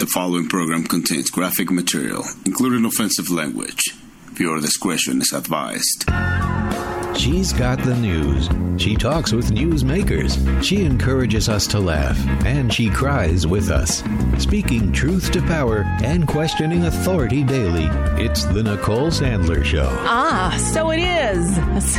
The following program contains graphic material, including offensive language. Viewer discretion is advised. She's got the news. She talks with newsmakers. She encourages us to laugh, and she cries with us. Speaking truth to power and questioning authority daily, it's the Nicole Sandler Show. So it is.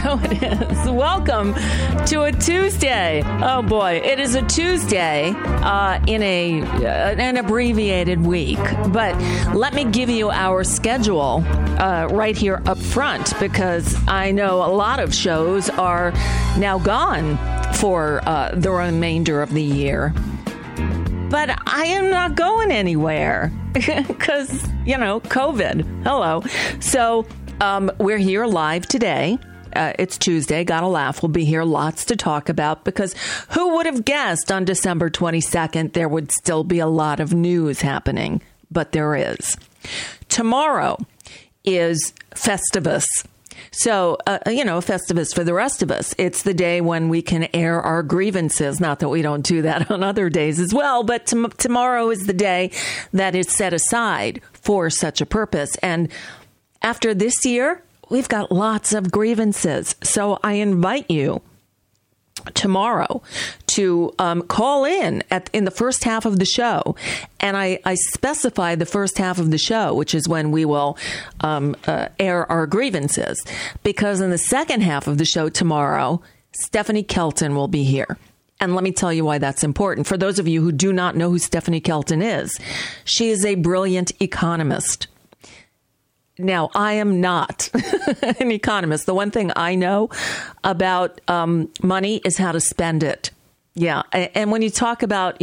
Welcome to a Tuesday. Oh boy, it is a Tuesday in an abbreviated week. But let me give you our schedule right here up front, because I know a lot of shows are now gone for the remainder of the year. But I am not going anywhere because, COVID. Hello. So we're here live today. It's Tuesday. Gotta laugh. We'll be here. Lots to talk about, because who would have guessed on December 22nd there would still be a lot of news happening? But there is. Tomorrow is Festivus. So, Festivus for the rest of us. It's the day when we can air our grievances. Not that we don't do that on other days as well, but tomorrow is the day that is set aside for such a purpose. And after this year, we've got lots of grievances. So I invite you tomorrow to call in in the first half of the show. And I specify the first half of the show, which is when we will air our grievances, because in the second half of the show tomorrow, Stephanie Kelton will be here. And let me tell you why that's important. For those of you who do not know who Stephanie Kelton is, she is a brilliant economist. Now, I am not an economist. The one thing I know about money is how to spend it. Yeah. And when you talk about,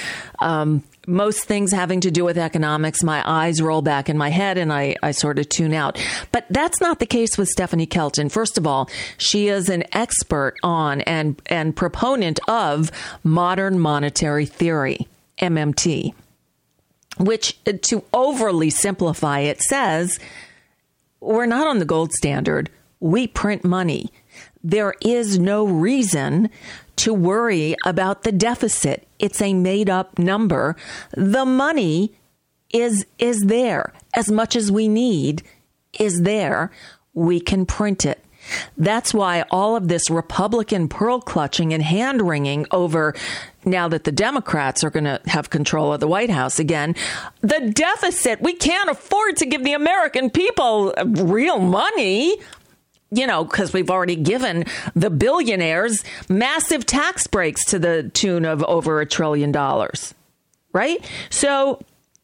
most things having to do with economics, my eyes roll back in my head and I sort of tune out. But that's not the case with Stephanie Kelton. First of all, she is an expert on and proponent of modern monetary theory, MMT, which, to overly simplify it, says we're not on the gold standard. We print money. There is no reason to worry about the deficit. It's a made up number. The money is there. As much as we need is there. We can print it. That's why all of this Republican pearl clutching and hand wringing over, now that the Democrats are going to have control of the White House again, the deficit, we can't afford to give the American people real money, because we've already given the billionaires massive tax breaks to the tune of over $1 trillion. Right. So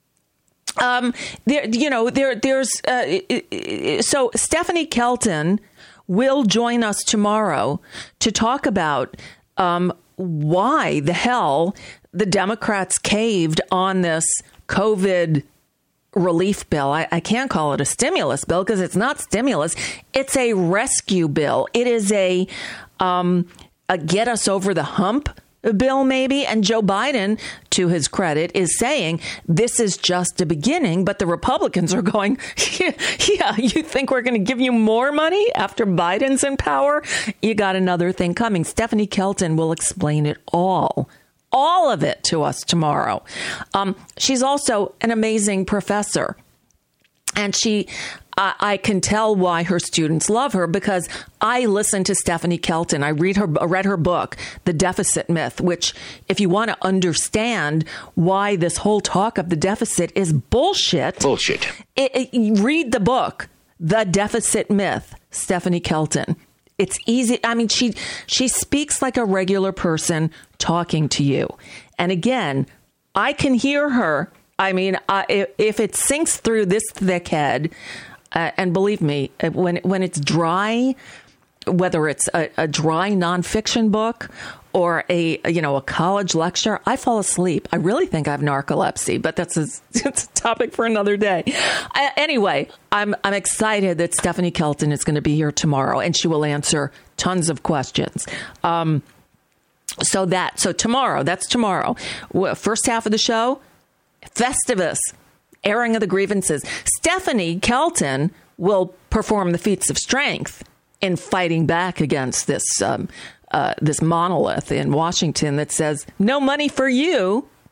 so Stephanie Kelton will join us tomorrow to talk about why the hell the Democrats caved on this COVID relief bill. I can't call it a stimulus bill because it's not stimulus. It's a rescue bill. It is a get us over the hump bill, maybe. And Joe Biden, to his credit, is saying this is just a beginning. But the Republicans are going, yeah, you think we're going to give you more money after Biden's in power? You got another thing coming. Stephanie Kelton will explain it all of it to us tomorrow. She's also an amazing professor. And I can tell why her students love her, because I listen to Stephanie Kelton. I read her book, The Deficit Myth, which, if you want to understand why this whole talk of the deficit is bullshit. Read the book, The Deficit Myth, Stephanie Kelton. It's easy. I mean, she speaks like a regular person talking to you. And again, I can hear her. I mean, if it sinks through this thick head, and believe me, when it's dry, whether it's a dry nonfiction book or a college lecture, I fall asleep. I really think I have narcolepsy, but it's a topic for another day. Anyway, I'm excited that Stephanie Kelton is going to be here tomorrow, and she will answer tons of questions. So tomorrow, that's tomorrow. First half of the show, Festivus, airing of the grievances. Stephanie Kelton will perform the feats of strength in fighting back against this monolith in Washington that says no money for you.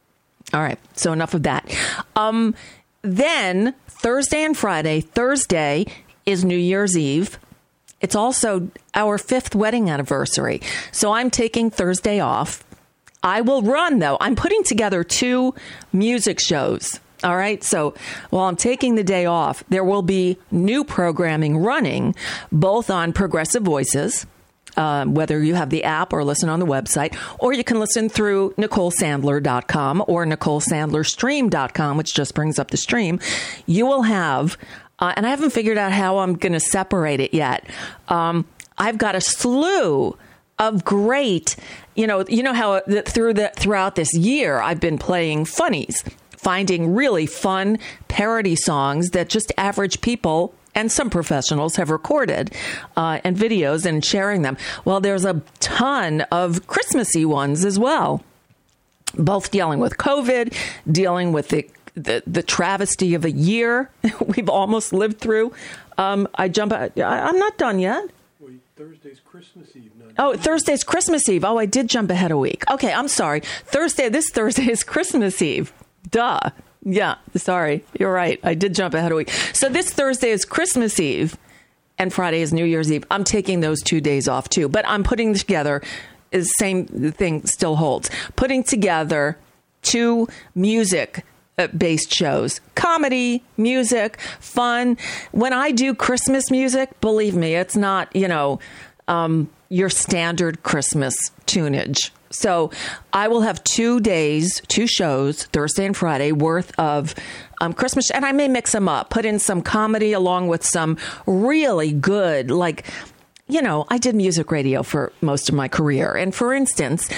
All right. So enough of that. Then Thursday and Friday. Thursday is New Year's Eve. It's also our 5th wedding anniversary. So I'm taking Thursday off. I will run, though. I'm putting together 2 music shows. All right. So while I'm taking the day off, there will be new programming running, both on Progressive Voices, whether you have the app or listen on the website, or you can listen through NicoleSandler.com or NicoleSandlerStream.com, which just brings up the stream. You will have, and I haven't figured out how I'm going to separate it yet. I've got a slew of great, you know how throughout this year I've been playing funnies, finding really fun parody songs that just average people and some professionals have recorded and videos and sharing them. Well, there's a ton of Christmassy ones as well, both dealing with COVID, dealing with the travesty of a year we've almost lived through. I'm not done yet. Thursday's Christmas Eve. Thursday's Christmas Eve. Oh, I did jump ahead a week. Okay, I'm sorry. This Thursday is Christmas Eve. Duh. Yeah, sorry. You're right. I did jump ahead a week. So this Thursday is Christmas Eve and Friday is New Year's Eve. I'm taking those 2 days off too, but I'm putting together, the same thing still holds, putting together 2 music-based shows. Comedy, music, fun. When I do Christmas music, believe me, it's not, your standard Christmas tunage. So I will have 2 days, 2 shows, Thursday and Friday, worth of Christmas. And I may mix them up, put in some comedy along with some really good, I did music radio for most of my career. And for instance,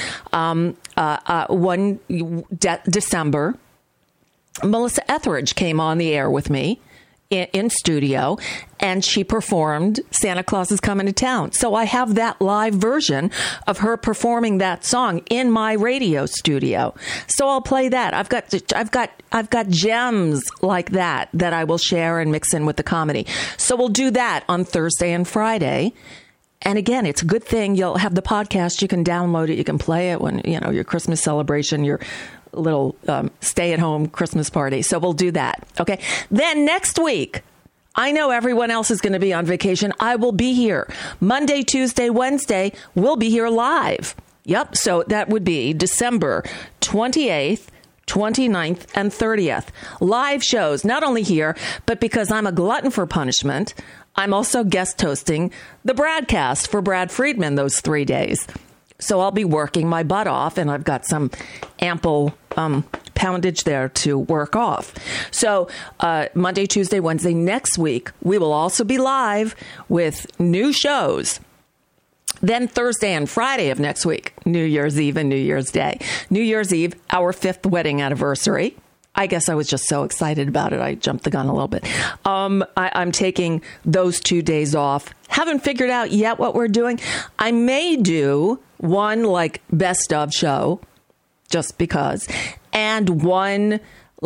December, Melissa Etheridge came on the air with me in studio, and she performed Santa Claus is Coming to Town. So I have that live version of her performing that song in my radio studio. So I'll play that. I've got gems like that I will share and mix in with the comedy. So we'll do that on Thursday and Friday. And again, it's a good thing you'll have the podcast. You can download it. You can play it when, your Christmas celebration, your little stay-at-home Christmas party. So we'll do that. Okay. Then next week, I know everyone else is going to be on vacation. I will be here. Monday, Tuesday, Wednesday, we'll be here live. Yep. So that would be December 28th, 29th, and 30th. Live shows, not only here, but because I'm a glutton for punishment, I'm also guest hosting the Bradcast for Brad Friedman those 3 days. So I'll be working my butt off, and I've got some ample poundage there to work off. So Monday, Tuesday, Wednesday next week, we will also be live with new shows. Then Thursday and Friday of next week, New Year's Eve and New Year's Day. New Year's Eve, our 5th wedding anniversary. I guess I was just so excited about it. I jumped the gun a little bit. I'm taking those 2 days off. Haven't figured out yet what we're doing. I may do one best of show just because, and one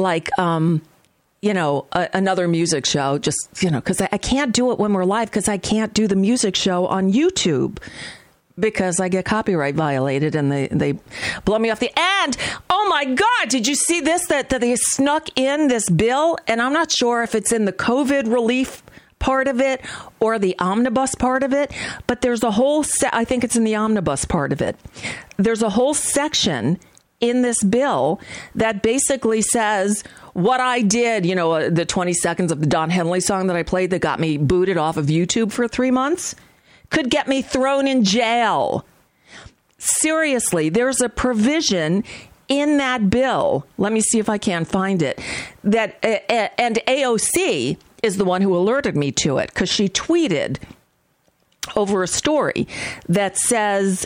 another music show just, because I can't do it when we're live because I can't do the music show on YouTube because I get copyright violated and they blow me off the end. Oh my God, did you see this, that they snuck in this bill? And I'm not sure if it's in the COVID relief part of it or the omnibus part of it, but there's a whole I think it's in the omnibus part of it. There's a whole section in this bill that basically says what I did, the 20 seconds of the Don Henley song that I played that got me booted off of YouTube for 3 months could get me thrown in jail. Seriously, there's a provision in that bill. Let me see if I can find it. That and AOC is the one who alerted me to it because she tweeted over a story that says,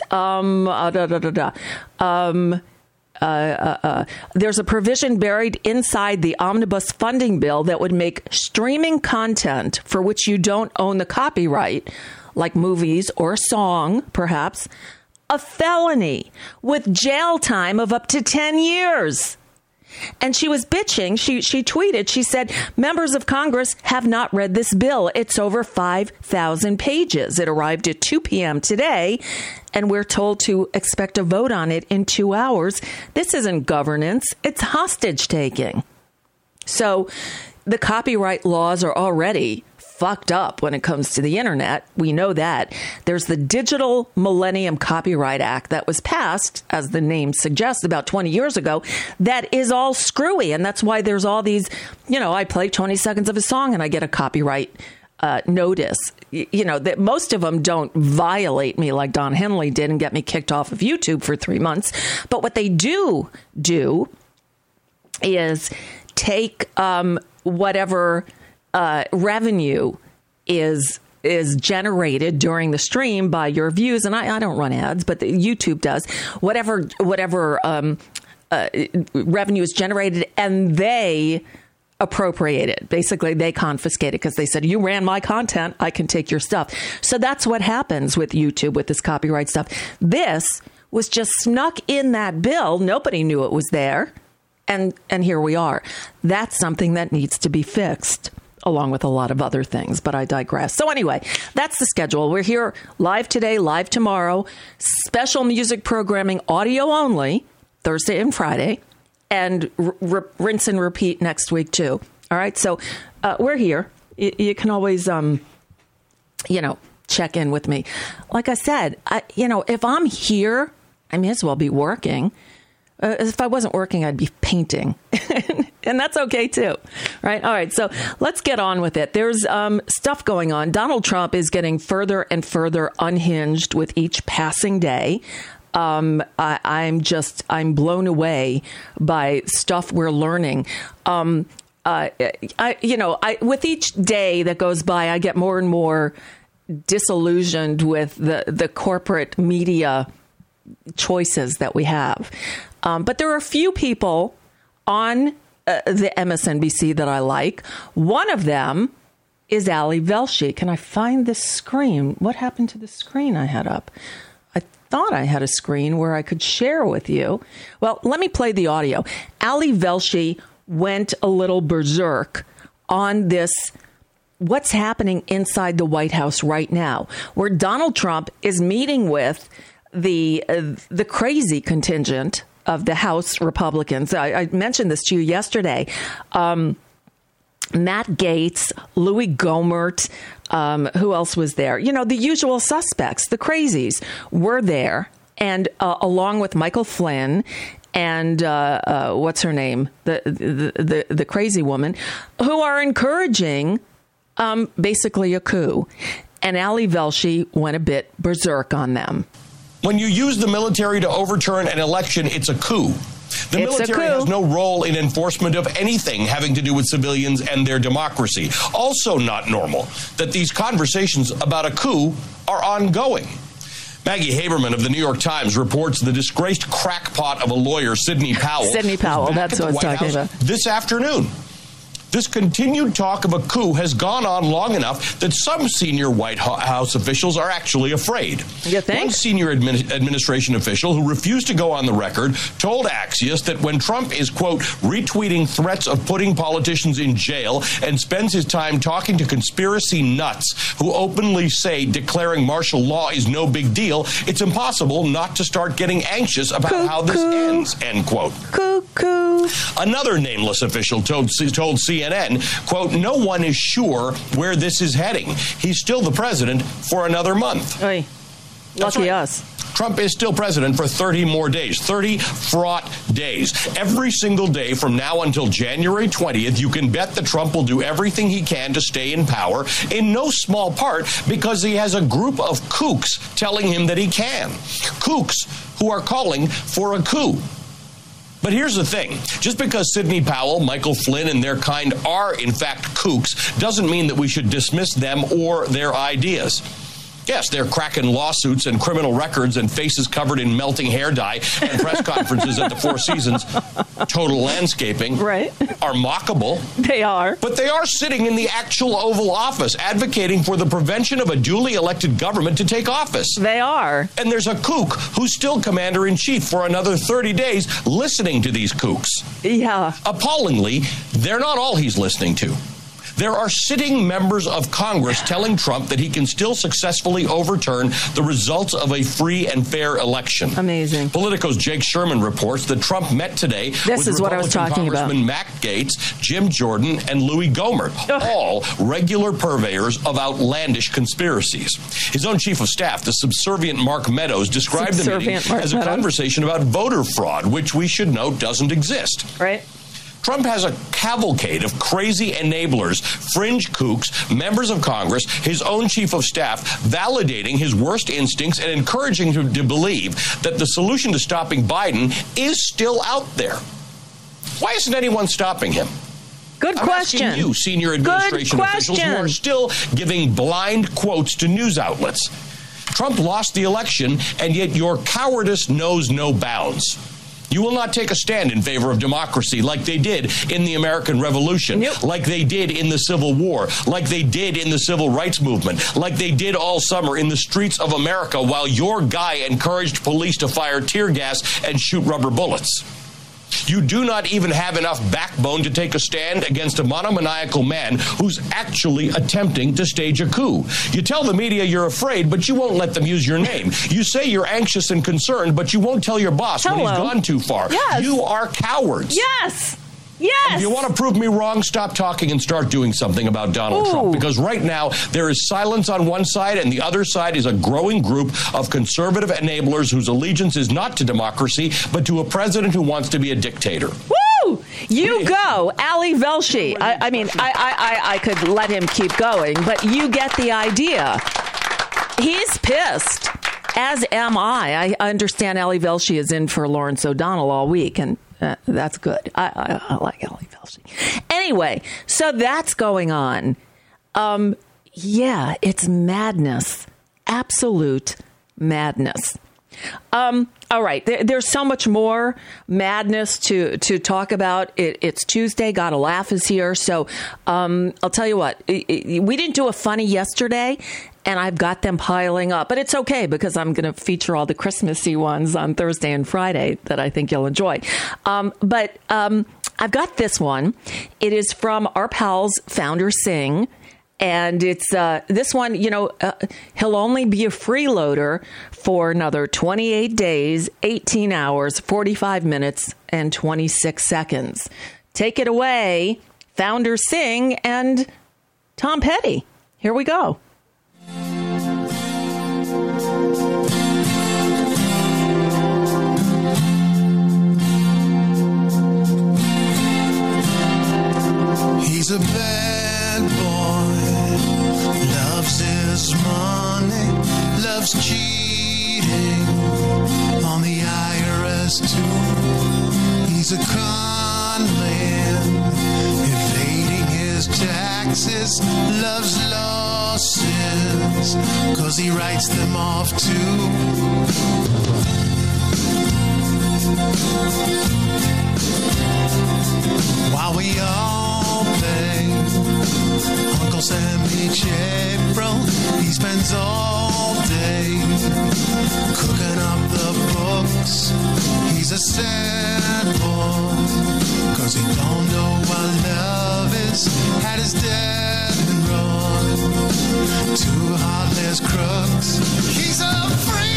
there's a provision buried inside the omnibus funding bill that would make streaming content for which you don't own the copyright, like movies or a song, perhaps, a felony with jail time of up to 10 years. And she was bitching. She tweeted, she said, members of Congress have not read this bill. It's over 5,000 pages. It arrived at 2 p.m. today, and we're told to expect a vote on it in 2 hours. This isn't governance. It's hostage taking. So the copyright laws are already fucked up when it comes to the internet. We know that. There's the Digital Millennium Copyright Act that was passed, as the name suggests, about 20 years ago. That is all screwy. And that's why there's all these, I play 20 seconds of a song and I get a copyright notice. That most of them don't violate me like Don Henley did and get me kicked off of YouTube for 3 months. But what they do is take whatever revenue is generated during the stream by your views, and I don't run ads, but YouTube does. Whatever revenue is generated, and they appropriate it. Basically, they confiscate it because they said, you ran my content, I can take your stuff. So that's what happens with YouTube with this copyright stuff. This was just snuck in that bill. Nobody knew it was there. And here we are. That's something that needs to be fixed, along with a lot of other things, but I digress. So anyway, that's the schedule. We're here live today, live tomorrow, special music programming, audio only, Thursday and Friday, and rinse and repeat next week too. All right, so we're here. You can always, check in with me. Like I said, if I'm here, I may as well be working. If I wasn't working, I'd be painting. And that's okay, too. Right. All right. So let's get on with it. There's stuff going on. Donald Trump is getting further and further unhinged with each passing day. I'm blown away by stuff we're learning. With each day that goes by, I get more and more disillusioned with the corporate media choices that we have. But there are a few people on the MSNBC that I like. One of them is Ali Velshi. Can I find this screen? What happened to the screen I had up? I thought I had a screen where I could share with you. Well, let me play the audio. Ali Velshi went a little berserk on this, what's happening inside the White House right now, where Donald Trump is meeting with the crazy contingent of the House Republicans. I mentioned this to you yesterday. Matt Gaetz, Louis Gohmert, who else was there? The usual suspects, the crazies, were there, and along with Michael Flynn and what's her name, the crazy woman, who are encouraging basically a coup. And Ali Velshi went a bit berserk on them. When you use the military to overturn an election, it's a coup. The military has no role in enforcement of anything having to do with civilians and their democracy. Also not normal that these conversations about a coup are ongoing. Maggie Haberman of the New York Times reports the disgraced crackpot of a lawyer, Sidney Powell. Sidney Powell, that's what I was talking about. This afternoon. This continued talk of a coup has gone on long enough that some senior White House officials are actually afraid. You think? One senior administration official who refused to go on the record told Axios that when Trump is, quote, retweeting threats of putting politicians in jail and spends his time talking to conspiracy nuts who openly say declaring martial law is no big deal, it's impossible not to start getting anxious about how this ends, end quote. Another nameless official told CNN, quote, no one is sure where this is heading. He's still the president for another month. Oy. Lucky us. Trump is still president for 30 more days, 30 fraught days. Every single day from now until January 20th, you can bet that Trump will do everything he can to stay in power, in no small part because he has a group of kooks telling him that he can. Kooks who are calling for a coup. But here's the thing. Just because Sidney Powell, Michael Flynn, and their kind are, in fact, kooks, doesn't mean that we should dismiss them or their ideas. Yes, they're cracking lawsuits and criminal records and faces covered in melting hair dye and press conferences at the Four Seasons Total Landscaping Right. are mockable. They are. But they are sitting in the actual Oval Office advocating for the prevention of a duly elected government to take office. They are. And there's a kook who's still commander-in-chief for another 30 days listening to these kooks. Yeah. Appallingly, they're not all he's listening to. There are sitting members of Congress telling Trump that he can still successfully overturn the results of a free and fair election. Amazing. Politico's Jake Sherman reports that Trump met today with is what I was Republican talking about. Congressman Matt Gaetz, Jim Jordan, and Louis Gohmert, all regular purveyors of outlandish conspiracies. His own chief of staff, the subservient Mark Meadows, described the meeting as a conversation about voter fraud, which we should note doesn't exist. Right. Trump has a cavalcade of crazy enablers, fringe kooks, members of Congress, his own chief of staff, validating his worst instincts and encouraging him to believe that the solution to stopping Biden is still out there. Why isn't anyone stopping him? Good question. I'm asking you, senior administration officials who are still giving blind quotes to news outlets. Trump lost the election, and yet your cowardice knows no bounds. You will not take a stand in favor of democracy like they did in the American Revolution, like they did in the Civil War, like they did in the Civil Rights Movement, like they did all summer in the streets of America while your guy encouraged police to fire tear gas and shoot rubber bullets. You do not even have enough backbone to take a stand against a monomaniacal man who's actually attempting to stage a coup. You tell the media you're afraid, but you won't let them use your name. You say you're anxious and concerned, but you won't tell your boss when he's gone too far. Yes. You are cowards. Yes. Yes. If you want to prove me wrong, stop talking and start doing something about Donald Trump. Because right now, there is silence on one side, and the other side is a growing group of conservative enablers whose allegiance is not to democracy, but to a president who wants to be a dictator. Woo! You go, Ali Velshi. I could let him keep going, but you get the idea. He's pissed, as am I. I understand Ali Velshi is in for Lawrence O'Donnell all week, and that's good. I like Ali Velshi. Anyway, so that's going on. Yeah, it's madness. Absolute madness. All right. There's so much more madness to talk about. It's Tuesday. Gotta Laugh is here. So I'll tell you what. We didn't do a funny yesterday, and I've got them piling up. But it's okay because I'm going to feature all the Christmassy ones on Thursday and Friday that I think you'll enjoy. But I've got this one. It is from our pals Founder Singh. And it's this one, he'll only be a freeloader for another 28 days, 18 hours, 45 minutes, and 26 seconds. Take it away, Founder Singh and Tom Petty. Here we go. He's a bad boy, loves his money, loves cheating on the IRS too. He's a con man, evading his taxes, loves losses, 'cause he writes them off too. While we all pay Uncle Sam each April, he spends all day cooking up the books. He's a sad boy, 'cause he don't know what love is. Had his dad been wrong, two heartless crooks. He's a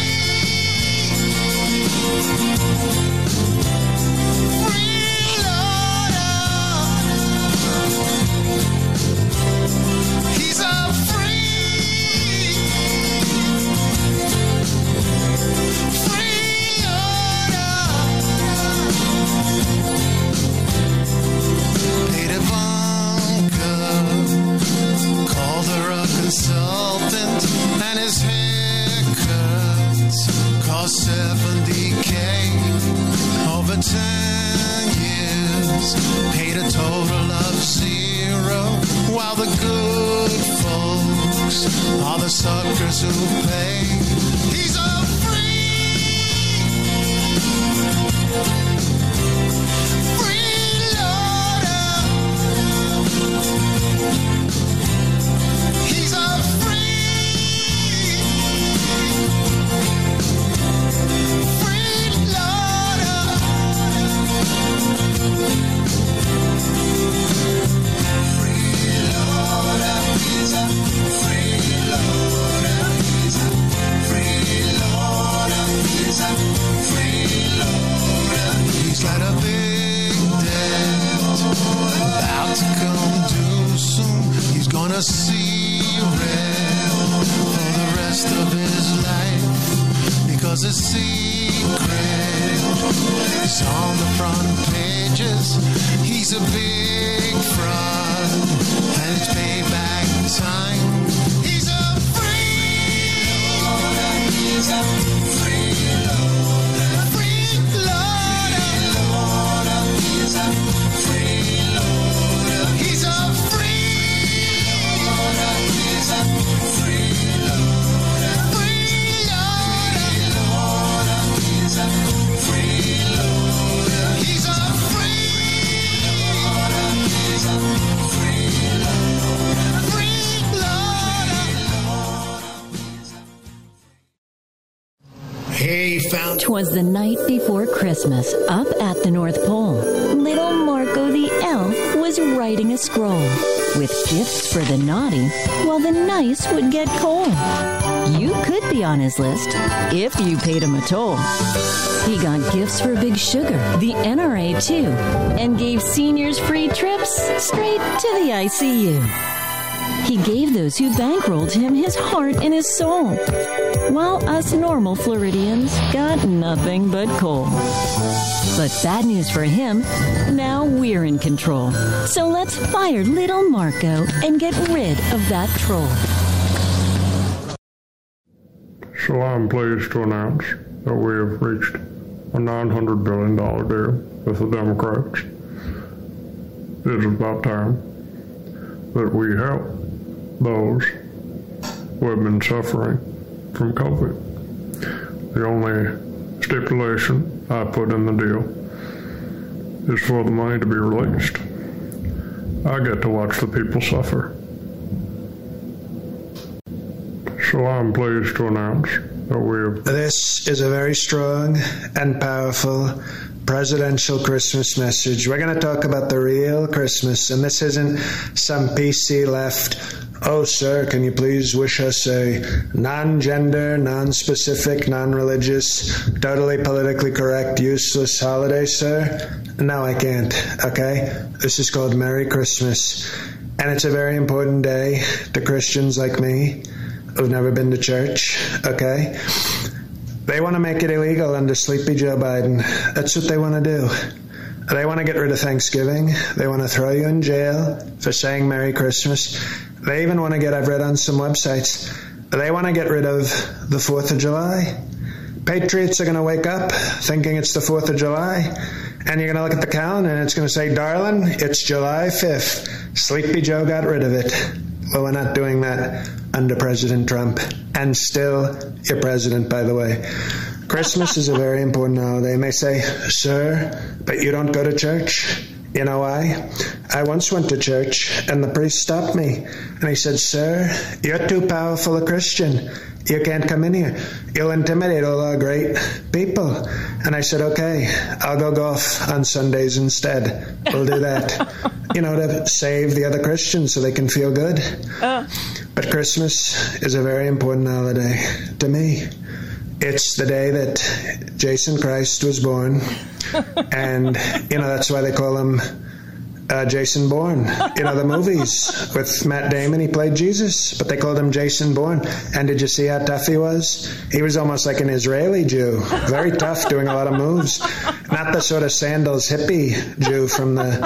he's a paid Ivanka, called her a consultant, and his haircuts cost $70K over 10 years. Paid a total of $0, while the good folks thanks all the suckers who pay. He's a freeloader. He's a He's got a big debt about to come due soon. He's gonna see red for the rest of his life, because a secret is on the front pages. He's a big fraud, and it's payback time. He's a freeloader. He's a freeloader. Freeloader. He's a freeloader. He's a freeloader. He's a freeloader. Freeloader. He's a freeloader. He's a freeloader. He's a freeloader. Freeloader. He found 'Twas the night before Christmas, up at the North Pole. Little Marco the elf was writing a scroll with gifts for the naughty, while the nice would get coal. You could be on his list if you paid him a toll. He got gifts for Big Sugar, the NRA too, and gave seniors free trips straight to the ICU. He gave those who bankrolled him his heart and his soul, while us normal Floridians got nothing but coal. But bad news for him, now we're in control. So let's fire little Marco and get rid of that troll. So I'm pleased to announce that we have reached a $900 billion deal with the Democrats. It is about time that we help those who have been suffering from COVID. The only stipulation I put in the deal is for the money to be released. I get to watch the people suffer. So I'm pleased to announce that we have... This is a very strong and powerful presidential Christmas message. We're going to talk about the real Christmas, and this isn't some PC left, oh, sir, can you please wish us a non-gender, non-specific, non-religious, totally politically correct, useless holiday, sir? No, I can't, okay? This is called Merry Christmas, and it's a very important day to Christians like me who've never been to church, okay? They want to make it illegal under Sleepy Joe Biden. That's what they want to do. They want to get rid of Thanksgiving. They want to throw you in jail for saying Merry Christmas. They even want to get, I've read on some websites, they want to get rid of the 4th of July. Patriots are going to wake up thinking it's the 4th of July, and you're going to look at the calendar and it's going to say, darling, it's July 5th. Sleepy Joe got rid of it. Well, we're not doing that under President Trump. And still, your president, by the way. Christmas is a very important holiday. And they say, sir, but you don't go to church. You know why? I once went to church, and the priest stopped me. And he said, sir, you're too powerful a Christian. You can't come in here. You'll intimidate all our great people. And I said, okay, I'll go golf on Sundays instead. We'll do that. To save the other Christians so they can feel good. But Christmas is a very important holiday to me. It's the day that Jason Christ was born. And, that's why they call him Jason Bourne. The movies with Matt Damon, he played Jesus, but they called him Jason Bourne. And did you see how tough he was? He was almost like an Israeli Jew. Very tough, doing a lot of moves. Not the sort of sandals hippie Jew from the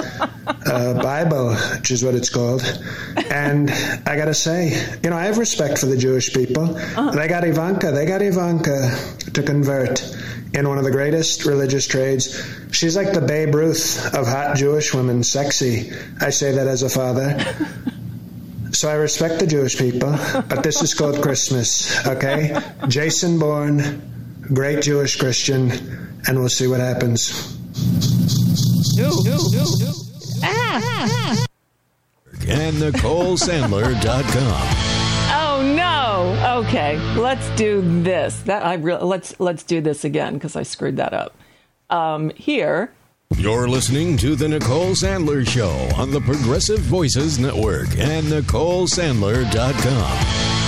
Bible, which is what it's called. And I got to say, I have respect for the Jewish people. They got Ivanka to convert in one of the greatest religious trades. She's like the Babe Ruth of hot Jewish women, sexy. I say that as a father. So I respect the Jewish people, but this is called Christmas, okay? Jason Bourne, great Jewish Christian, and we'll see what happens. And NicoleSandler.com. Oh no! Okay, let's do this. Let's do this again because I screwed that up. Here. You're listening to The Nicole Sandler Show on the Progressive Voices Network and NicoleSandler.com.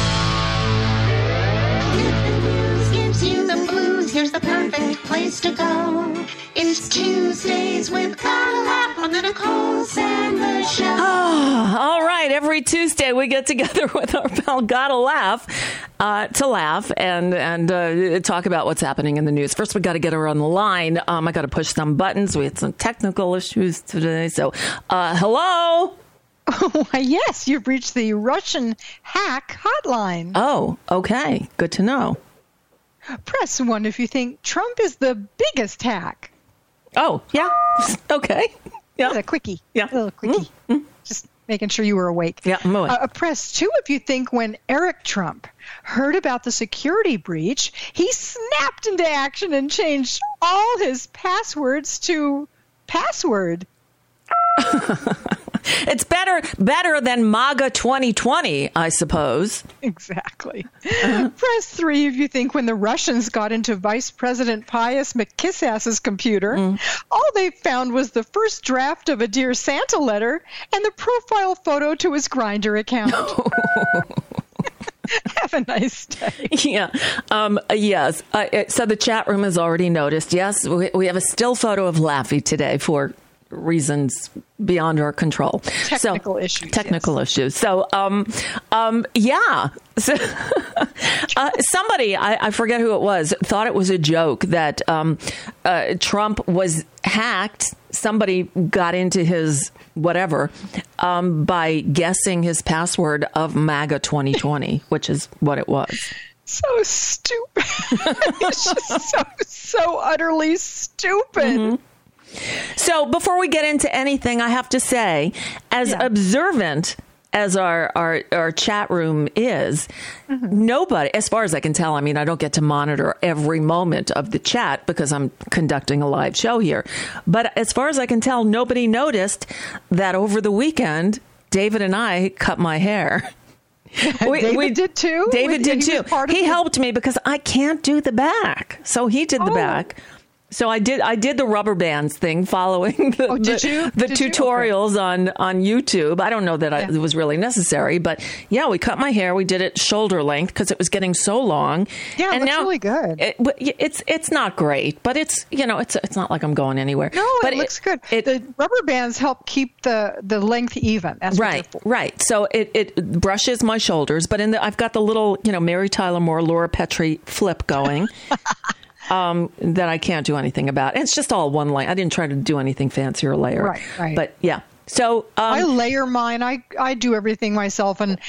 Gives you the blues. Here's the perfect place to go. It's Tuesdays with Gotta Laugh on The Nicole Sandler Show. All right. Every Tuesday we get together with our pal Gotta Laugh to laugh and talk about what's happening in the news. First, we got to get her on the line. I got to push some buttons. We had some technical issues today. So, hello. Oh, yes, you've reached the Russian hack hotline. Oh, okay. Good to know. Press 1 if you think Trump is the biggest hack. Oh, yeah. Okay. Yeah. A quickie. Yeah. A little quickie. Just making sure you were awake. Yeah, I'm awake. Press 2 if you think when Eric Trump heard about the security breach, he snapped into action and changed all his passwords to password. It's better than MAGA 2020, I suppose. Exactly. Press 3 if you think when the Russians got into Vice President Pius McKissass's computer, all they found was the first draft of a Dear Santa letter and the profile photo to his Grindr account. Have a nice day. Yeah. Yes. So the chat room has already noticed. Yes, we have a still photo of Laffy today for reasons beyond our control. Technical issues. So, yeah. So, somebody, I forget who it was, thought it was a joke that Trump was hacked. Somebody got into his whatever by guessing his password of MAGA 2020, which is what it was. So stupid. It's just so utterly stupid. Mm-hmm. So before we get into anything, I have to say, as observant as our chat room is, nobody, as far as I can tell, I mean, I don't get to monitor every moment of the chat because I'm conducting a live show here. But as far as I can tell, nobody noticed that over the weekend, David and I cut my hair. David did too? David did too. He helped me because I can't do the back. So he did the back. So I did the rubber bands thing following the tutorials on YouTube. I don't know that it was really necessary, but yeah, we cut my hair. We did it shoulder length because it was getting so long. Yeah, it looks really good. It's not great, but it's not like I'm going anywhere. No, but it looks good. The rubber bands help keep the length even. That's what they're for. Right. So it brushes my shoulders, but I've got the little Mary Tyler Moore, Laura Petrie flip going. That I can't do anything about. It's just all one line. I didn't try to do anything fancy or layer. Right. But yeah. So I layer mine. I do everything myself, and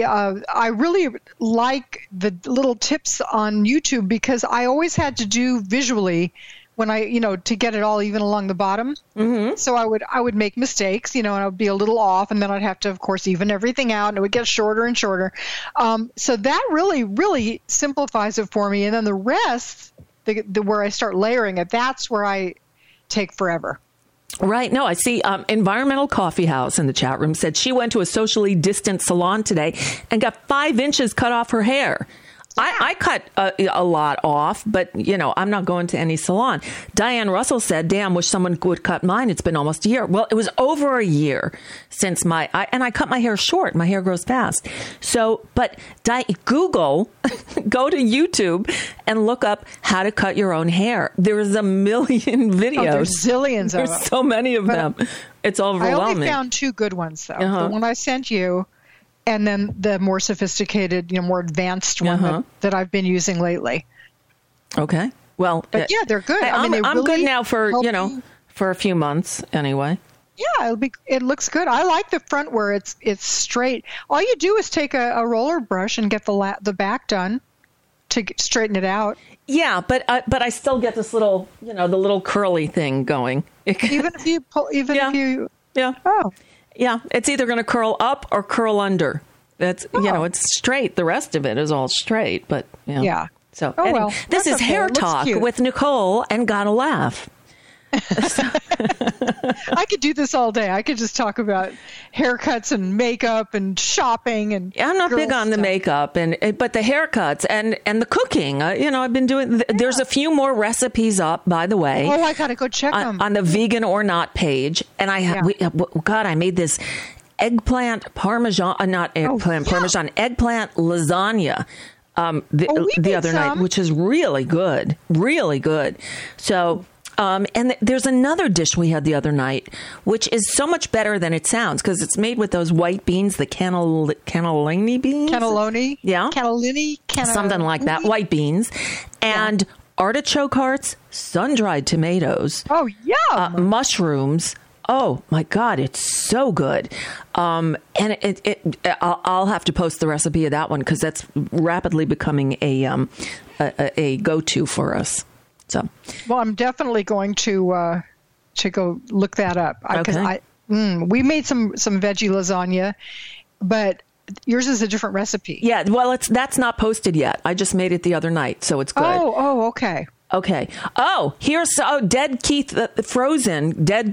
I really like the little tips on YouTube because I always had to do visually when to get it all even along the bottom. Mm-hmm. So I would make mistakes, and I would be a little off, and then I'd have to, of course, even everything out, and it would get shorter and shorter. So that really, really simplifies it for me. And then the rest, where I start layering it, that's where I take forever. Right. No, I see Environmental Coffee House in the chat room said she went to a socially distant salon today and got 5 inches cut off her hair. I cut a lot off, but, I'm not going to any salon. Diane Russell said, damn, wish someone would cut mine. It's been almost a year. Well, it was over a year since and I cut my hair short. My hair grows fast. So, but Google, go to YouTube and look up how to cut your own hair. There's a million videos. There's zillions of them. There's so many of them. It's overwhelming. I only found 2 good ones, though. The one I sent you, and then the more sophisticated, more advanced one that I've been using lately. Okay. Well, but yeah, they're good. I'm really good now for, for a few months anyway. Yeah, it looks good. I like the front where it's straight. All you do is take a roller brush and get the back done to straighten it out. Yeah, but I still get this little, the little curly thing going. Even if you pull, if you. Yeah. Oh. Yeah, it's either going to curl up or curl under. That's it's straight. The rest of it is all straight, but yeah. So well, this is Hair Talk with Nicole and Gotta Laugh. I could do this all day. I could just talk about haircuts and makeup and shopping and. I'm not big on the makeup but the haircuts and the cooking. I've been doing. There's a few more recipes up, by the way. Oh, I gotta go check them on the Vegan or Not page. And I made this eggplant parmesan, parmesan, eggplant lasagna. The other night, which is really good. So. And there's another dish we had the other night, which is so much better than it sounds because it's made with those white beans, the cannellini beans. Cannelloni? Yeah. Cannellini? Something like that. White beans. And artichoke hearts, sun-dried tomatoes. Oh, yum! Mushrooms. Oh, my God, it's so good. And I'll have to post the recipe of that one because that's rapidly becoming a go-to for us. So, well, I'm definitely going to go look that up because we made some veggie lasagna, but yours is a different recipe. Yeah, well, that's not posted yet. I just made it the other night, so it's good. Oh, okay. Okay. Oh, here's Dead Keith Frozen, Dead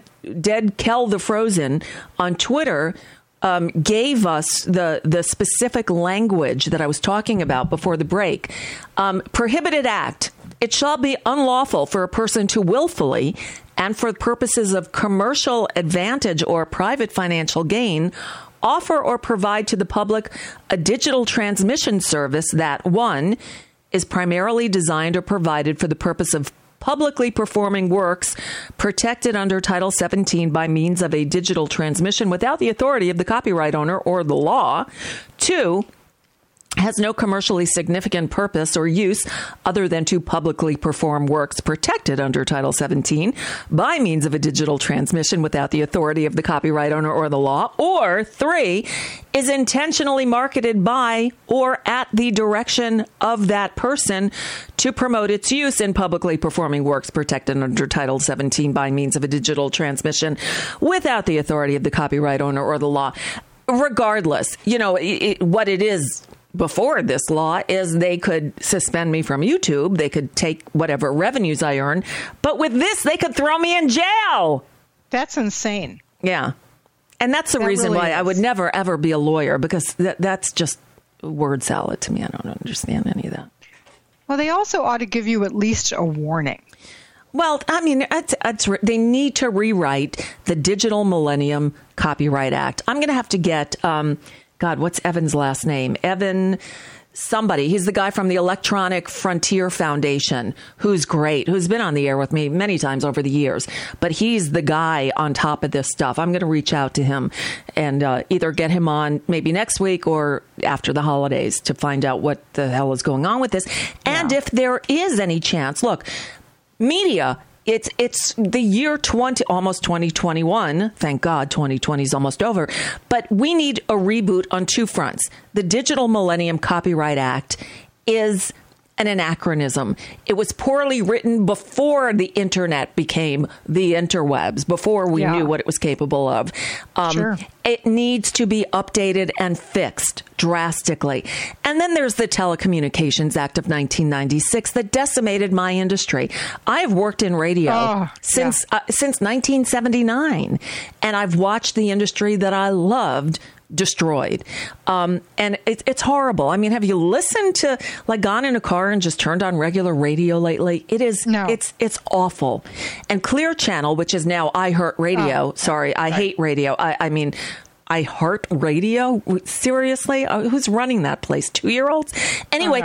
Kel the Frozen on Twitter. Gave us the specific language that I was talking about before the break. Prohibited act. It shall be unlawful for a person to willfully and for purposes of commercial advantage or private financial gain offer or provide to the public a digital transmission service that, one, is primarily designed or provided for the purpose of publicly performing works protected under Title 17 by means of a digital transmission without the authority of the copyright owner or the law. 2, has no commercially significant purpose or use other than to publicly perform works protected under Title 17 by means of a digital transmission without the authority of the copyright owner or the law. Or 3, is intentionally marketed by or at the direction of that person to promote its use in publicly performing works protected under Title 17 by means of a digital transmission without the authority of the copyright owner or the law. Regardless, what it is before this law is they could suspend me from YouTube. They could take whatever revenues I earn. But with this, they could throw me in jail. That's insane. Yeah. And that's the reason why I would never, ever be a lawyer, because that's just word salad to me. I don't understand any of that. Well, they also ought to give you at least a warning. Well, I mean, they need to rewrite the Digital Millennium Copyright Act. I'm going to have to get... God, what's Evan's last name? Evan somebody. He's the guy from the Electronic Frontier Foundation, who's great, who's been on the air with me many times over the years. But he's the guy on top of this stuff. I'm going to reach out to him and either get him on maybe next week or after the holidays to find out what the hell is going on with this. And if there is any chance, look, media... It's the year almost 2021. Thank God 2020 is almost over. But we need a reboot on two fronts. The Digital Millennium Copyright Act is an anachronism. It was poorly written before the internet became the interwebs, before we knew what it was capable of. It needs to be updated and fixed drastically. And then there's the Telecommunications Act of 1996 that decimated my industry. I've worked in radio since 1979, and I've watched the industry that I loved destroyed. And it's horrible. I mean, have you listened to, gone in a car and just turned on regular radio lately? It is, it's awful. And Clear Channel, which is now iHeartRadio. Sorry, I hate radio. I mean, iHeartRadio? Seriously? Who's running that place? 2-year-olds? Anyway,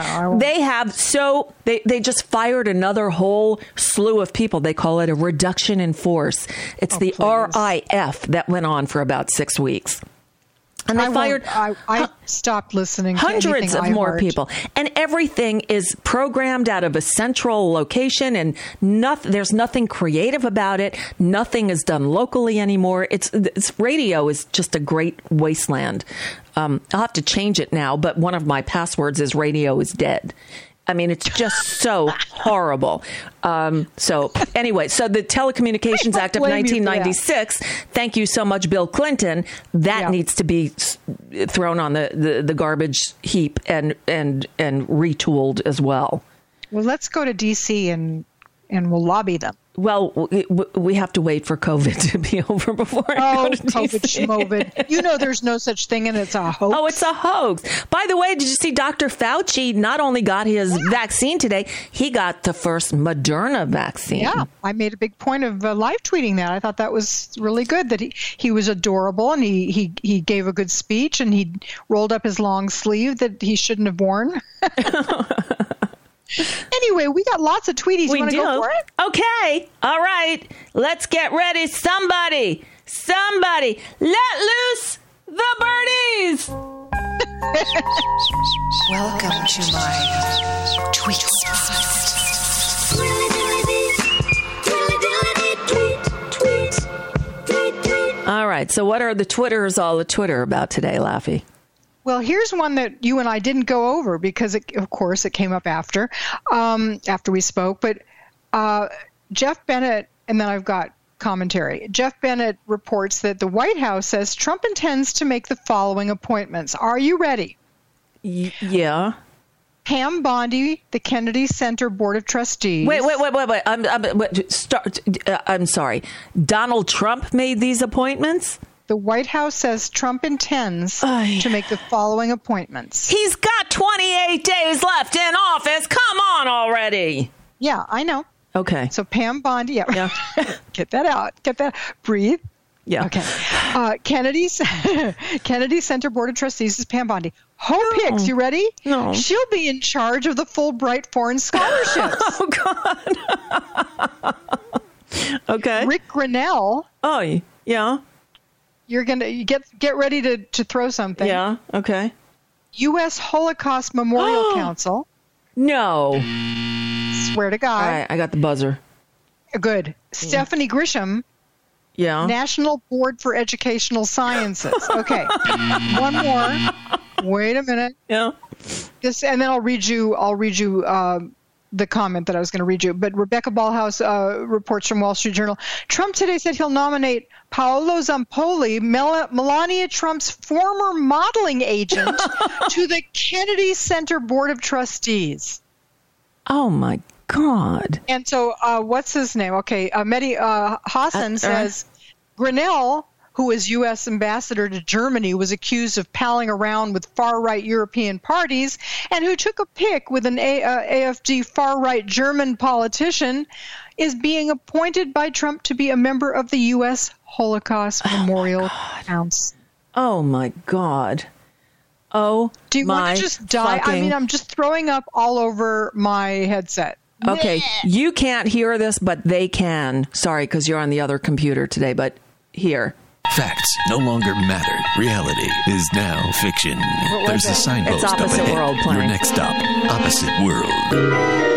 they just fired another whole slew of people. They call it a reduction in force. It's the RIF that went on for about 6 weeks. And they fired... I stopped listening to hundreds of more people. And everything is programmed out of a central location, and there's nothing creative about it. Nothing is done locally anymore. It's radio is just a great wasteland. I'll have to change it now, but one of my passwords is radio is dead. I mean, it's just so horrible. So anyway, so the Telecommunications Act of 1996, thank you so much, Bill Clinton, that needs to be thrown on the garbage heap and retooled as well. Well, let's go to D.C. and we'll lobby them. Well, we have to wait for COVID to be over before we go to DC. COVID. You know there's no such thing, and it's a hoax. Oh, it's a hoax. By the way, did you see Dr. Fauci not only got his vaccine today, he got the first Moderna vaccine. Yeah, I made a big point of live tweeting that. I thought that was really good, that he was adorable, and he gave a good speech, and he rolled up his long sleeve that he shouldn't have worn. Anyway, we got lots of tweeties. You want to go for it? Okay. All right. Let's get ready. Somebody, let loose the birdies. Welcome to my tweet. All right. So what are the Twitters all the Twitter about today, Laffy? Well, here's one that you and I didn't go over because, of course, it came up after we spoke. But Jeff Bennett, and then I've got commentary. Jeff Bennett reports that the White House says Trump intends to make the following appointments. Are you ready? Yeah. Pam Bondi, the Kennedy Center Board of Trustees. Wait. I'm sorry. Donald Trump made these appointments? The White House says Trump intends to make the following appointments. He's got 28 days left in office. Come on already. Yeah, I know. Okay. So Pam Bondi, yeah. Get that out. Breathe. Yeah. Okay. Kennedy Center Board of Trustees is Pam Bondi. Hope Hicks, you ready? No. She'll be in charge of the Fulbright foreign scholarships. Oh, God. Okay. Rick Grinnell. Oh, yeah. You're gonna get ready to throw something. Yeah. Okay. U.S. Holocaust Memorial Council. No. Swear to God. All right, I got the buzzer. Good. Stephanie Grisham. Yeah. National Board for Educational Sciences. Okay. One more. Wait a minute. Yeah. And then I'll read you the comment that I was going to read you. But Rebecca Ballhaus reports from Wall Street Journal. Trump today said he'll nominate Paolo Zampoli, Melania Trump's former modeling agent, to the Kennedy Center Board of Trustees. Oh, my God. And so what's his name? Okay. Mehdi Hassan says Grinnell, who is U.S. ambassador to Germany, was accused of palling around with far-right European parties and who took a pic with an AfD far-right German politician, is being appointed by Trump to be a member of the U.S. Holocaust Memorial Council. Oh, my God. Oh, do you want to just die? I mean, I'm just throwing up all over my headset. Okay, you can't hear this, but they can. Sorry, because you're on the other computer today, but here. Facts no longer matter. Reality is now fiction. There's a signpost up ahead. World Your next stop, Opposite World.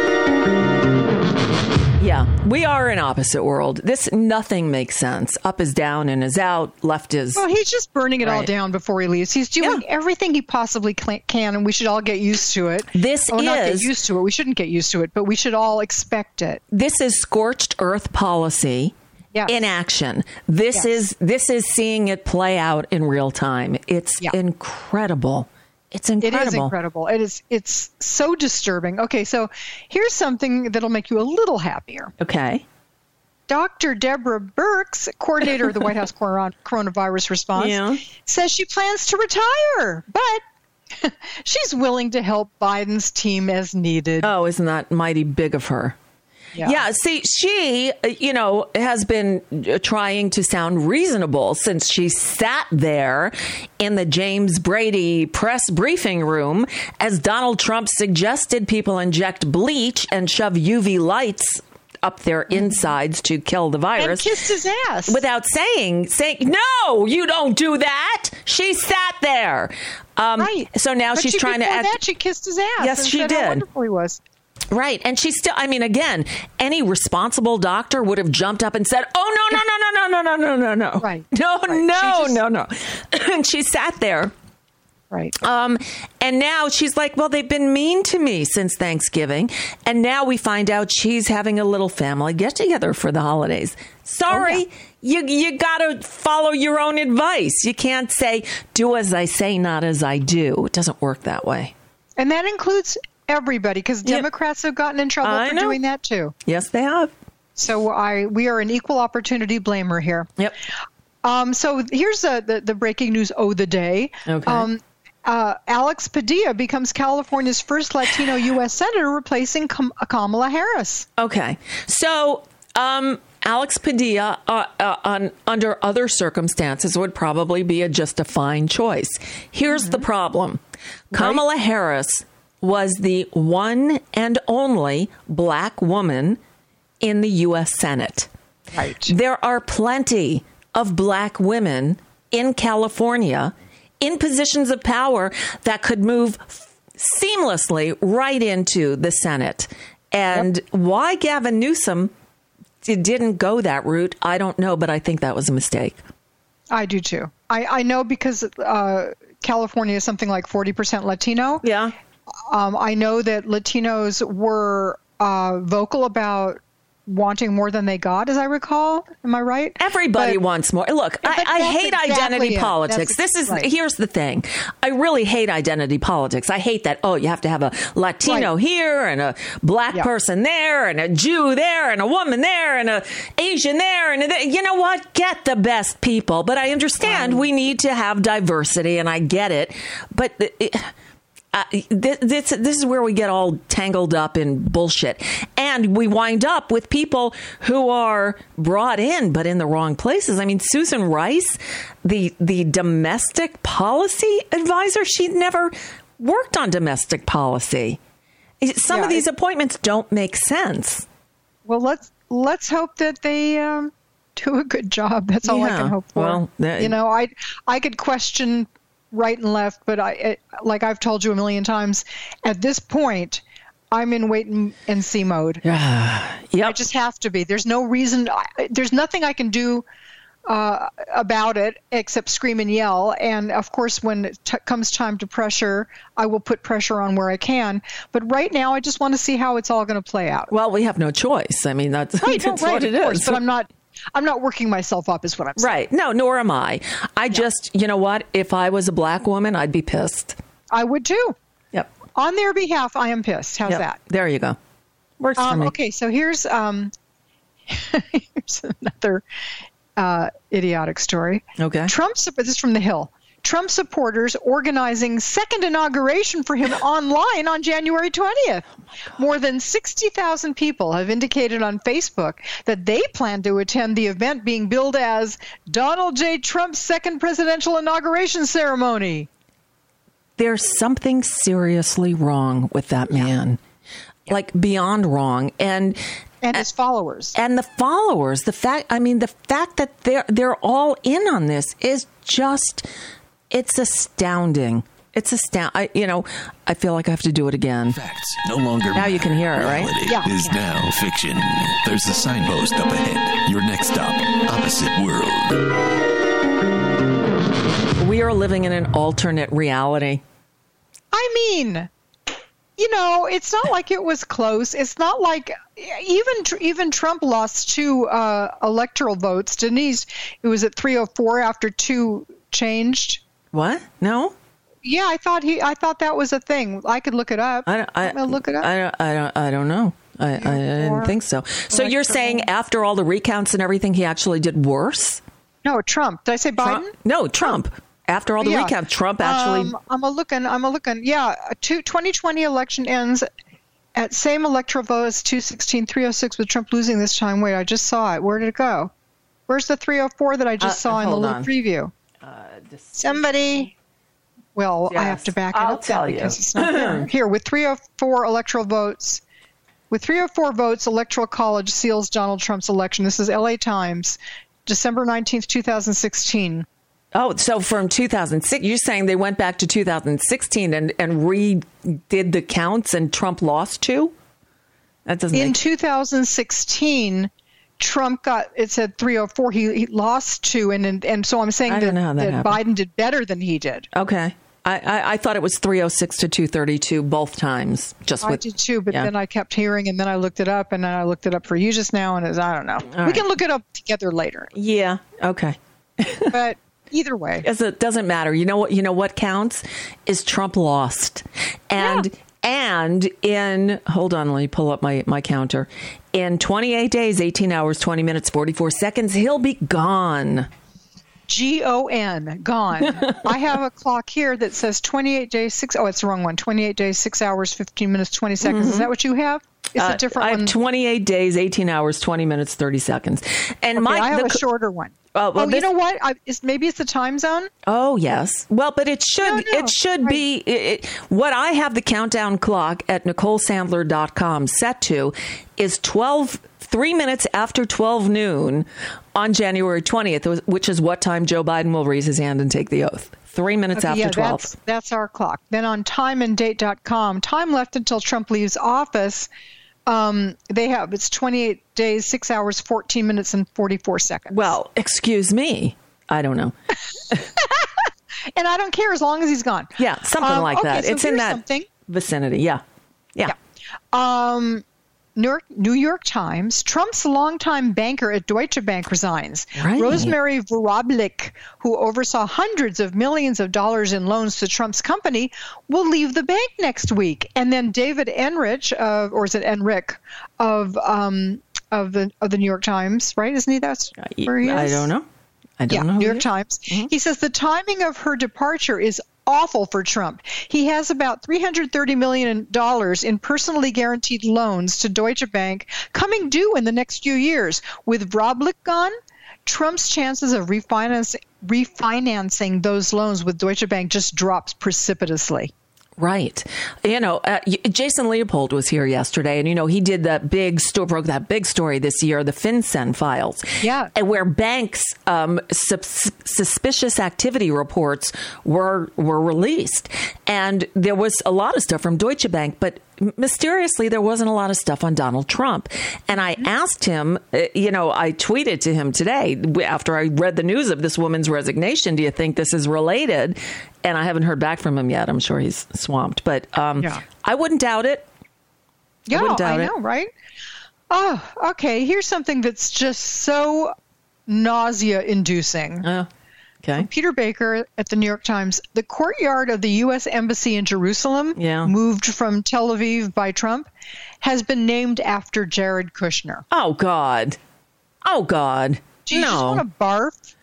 Yeah, we are in Opposite World. Nothing makes sense. Up is down and is out. Left is... Well, he's just burning it all down before he leaves. He's doing everything he possibly can, and we should all get used to it. Not get used to it. We shouldn't get used to it, but we should all expect it. This is scorched earth policy in action. This is seeing it play out in real time. It's incredible. It's incredible. It is incredible. It's so disturbing. Okay, so here's something that'll make you a little happier. Okay. Dr. Deborah Birx, coordinator of the White House coronavirus response, says she plans to retire, but she's willing to help Biden's team as needed. Oh, isn't that mighty big of her? Yeah, see, she, has been trying to sound reasonable since she sat there in the James Brady press briefing room as Donald Trump suggested people inject bleach and shove UV lights up their insides to kill the virus. And kissed his ass. Without saying, no, you don't do that. She sat there. Right. So now she's trying to... Before that, she kissed his ass. Yes, she did. How wonderful he was. Right. And she's still, again, any responsible doctor would have jumped up and said, oh, no. Right. No. And she sat there Right. And now she's like, well, they've been mean to me since Thanksgiving. And now we find out she's having a little family get together for the holidays. Sorry, you got to follow your own advice. You can't say, do as I say, not as I do. It doesn't work that way. And that includes everybody, because Democrats have gotten in trouble for doing that too. Yes, they have. So we are an equal opportunity blamer here. Yep. So here's the breaking news of the day. Okay. Alex Padilla becomes California's first Latino U.S. Senator, replacing Kamala Harris. Okay. So Alex Padilla, under other circumstances, would probably be just a fine choice. Here's the problem. Kamala Harris was the one and only black woman in the U.S. Senate. Right. There are plenty of black women in California in positions of power that could move seamlessly right into the Senate. And why Gavin Newsom didn't go that route, I don't know, but I think that was a mistake. I do too. I know because California is something like 40% Latino. Yeah. I know that Latinos were vocal about wanting more than they got, as I recall. Am I right? Everybody wants more. Look, I hate identity politics. Here's the thing. I really hate identity politics. I hate that, you have to have a Latino here and a black person there and a Jew there and a woman there and a Asian there. And you know what? Get the best people. But I understand we need to have diversity, and I get it. But this is where we get all tangled up in bullshit, and we wind up with people who are brought in but in the wrong places. I mean, Susan Rice, the domestic policy advisor, she never worked on domestic policy. Some of these appointments don't make sense. Well, let's hope that they do a good job. That's all I can hope for. Well, I could question right and left, but like I've told you a million times, at this point, I'm in wait and see mode. I just have to be. There's no reason. There's nothing I can do about it except scream and yell. And of course, when it comes time to pressure, I will put pressure on where I can. But right now, I just want to see how it's all going to play out. Well, we have no choice. I mean, that's what it is. But I'm not working myself up is what I'm saying. Right. No, nor am I. You know what? If I was a black woman, I'd be pissed. I would too. Yep. On their behalf, I am pissed. How's that? There you go. Works for me. Okay, so here's another idiotic story. Okay. This is from The Hill. Trump supporters organizing second inauguration for him online on January 20th. More than 60,000 people have indicated on Facebook that they plan to attend the event being billed as Donald J. Trump's second presidential inauguration ceremony. There's something seriously wrong with that man. Like beyond wrong. And his followers. And the followers. The fact that they're all in on this is just... It's astounding. It's astounding. I feel like I have to do it again. Facts no longer. Now you can hear it, right? Reality is now fiction. There's a signpost up ahead. Your next stop, opposite world. We are living in an alternate reality. I mean, it's not like it was close. It's not like even Trump lost 2 electoral votes, didn't he? It was at 304 after 2 changed. What? No. Yeah, I thought that was a thing. I could look it up. I'll look it up. I don't know. I didn't think so. So you're saying after all the recounts and everything, he actually did worse? No, Trump. Did I say Biden? No, Trump. After all the recounts, Trump actually. I'm looking. Yeah, 2020 election ends at same electoral vote as 216-306 with Trump losing this time. Wait, I just saw it. Where did it go? Where's the 304 that I just saw in the little preview? Somebody. Well, yes, I have to back it up because it's not there. Here, with 304 electoral votes, Electoral College seals Donald Trump's election. This is LA Times, December 19th, 2016. Oh, so from 2006, you're saying they went back to 2016 and redid the counts and Trump lost 2? That doesn't. In 2016. Trump it said 304. He lost 2, and so I'm saying that Biden did better than he did. Okay. I thought it was 3:06 to 2:32 both times. I did too, but then I kept hearing, and then I looked it up, and then I looked it up for you just now, and I don't know. We can look it up together later. Yeah. Okay. But either way, it doesn't matter. You know what? You know what counts is Trump lost, and hold on, let me pull up my counter. In 28 days, 18 hours, 20 minutes, 44 seconds, he'll be gone. G-O-N, gone. I have a clock here that says 28 days, 6. Oh, it's the wrong one. 28 days, 6 hours, 15 minutes, 20 seconds. Is that what you have? It's a different one. I have 28 days, 18 hours, 20 minutes, 30 seconds. And I have a shorter one. You know what? Maybe it's the time zone? Oh, yes. Well, but it should be what I have the countdown clock at NicoleSandler.com set to is 3 minutes after 12 noon on January 20th, which is what time Joe Biden will raise his hand and take the oath. 3 minutes after 12. That's our clock. Then on timeanddate.com, time left until Trump leaves office, it's 28 days, 6 hours, 14 minutes, and 44 seconds. Well, excuse me. I don't know. And I don't care as long as he's gone. Yeah, something like that. So it's in that vicinity. Yeah. New York Times, Trump's longtime banker at Deutsche Bank resigns. Right. Rosemary Voroblik, who oversaw hundreds of millions of dollars in loans to Trump's company, will leave the bank next week. And then David Enrich, or is it Enric, of the New York Times, right? Isn't he? That's where he is? I don't know. New York Times. Mm-hmm. He says the timing of her departure is awful for Trump. He has about $330 million in personally guaranteed loans to Deutsche Bank coming due in the next few years. With Voroblik gone, Trump's chances of refinancing those loans with Deutsche Bank just drops precipitously. Right. Jason Leopold was here yesterday, and, he did broke that big story this year, the FinCEN files. Yeah. And where banks' suspicious activity reports were released. And there was a lot of stuff from Deutsche Bank, but mysteriously, there wasn't a lot of stuff on Donald Trump. And I asked him, I tweeted to him today after I read the news of this woman's resignation, do you think this is related? And I haven't heard back from him yet. I'm sure he's swamped. But I wouldn't doubt it. Yeah, I know, right? Oh, okay. Here's something that's just so nausea-inducing. Okay. From Peter Baker at the New York Times, the courtyard of the U.S. Embassy in Jerusalem, moved from Tel Aviv by Trump, has been named after Jared Kushner. Oh, God. Do you just want to barf?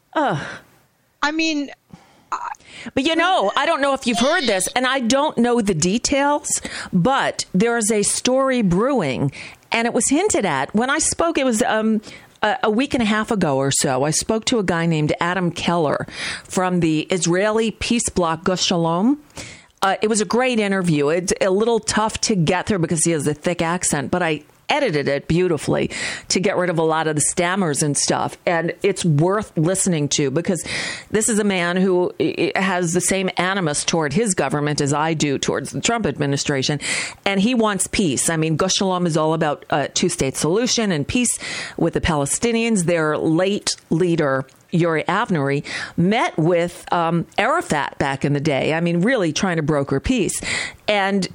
I mean... But I don't know if you've heard this, and I don't know the details, but there is a story brewing, and it was hinted at when I spoke. It was a week and a half ago or so. I spoke to a guy named Adam Keller from the Israeli peace bloc Gush Shalom. It was a great interview. It's a little tough to get through because he has a thick accent, but I edited it beautifully to get rid of a lot of the stammers and stuff. And it's worth listening to because this is a man who has the same animus toward his government as I do towards the Trump administration. And he wants peace. I mean, Gush Shalom is all about a two-state solution and peace with the Palestinians. Their late leader, Yuri Avnery, met with Arafat back in the day. I mean, really trying to broker peace. And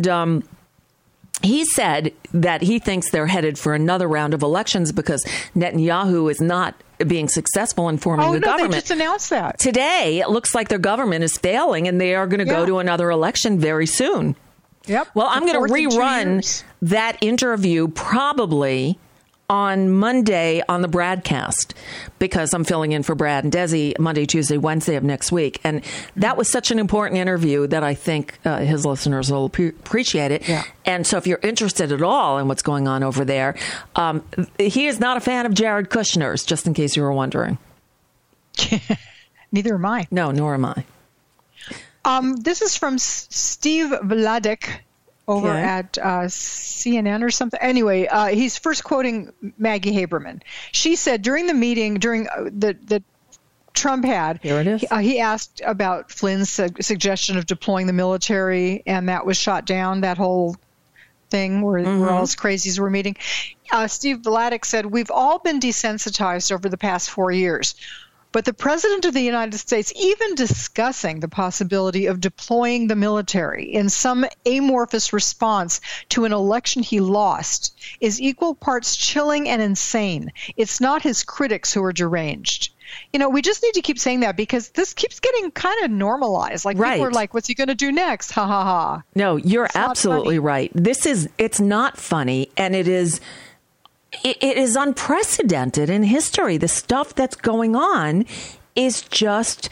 he said that he thinks they're headed for another round of elections because Netanyahu is not being successful in forming the government. They just announced that. Today, it looks like their government is failing and they are going to go to another election very soon. Yep. Well, I'm going to rerun that interview probably on Monday on the broadcast because I'm filling in for Brad and Desi Monday, Tuesday, Wednesday of next week. And that was such an important interview that I think his listeners will appreciate it. Yeah. And so if you're interested at all in what's going on over there, he is not a fan of Jared Kushner's, just in case you were wondering. Neither am I. No, nor am I. This is from Steve Vladek over at CNN or something. Anyway, he's first quoting Maggie Haberman. She said during the meeting, the Trump had, here it is. He asked about Flynn's suggestion of deploying the military, and that was shot down, that whole thing where all those crazies were meeting. Steve Vladek said, we've all been desensitized over the past 4 years. But the President of the United States, even discussing the possibility of deploying the military in some amorphous response to an election he lost, is equal parts chilling and insane. It's not his critics who are deranged. We just need to keep saying that because this keeps getting kind of normalized. Like people are like, what's he going to do next? Ha ha ha. No, you're absolutely right. It's not funny, and it is unprecedented in history. The stuff that's going on is just,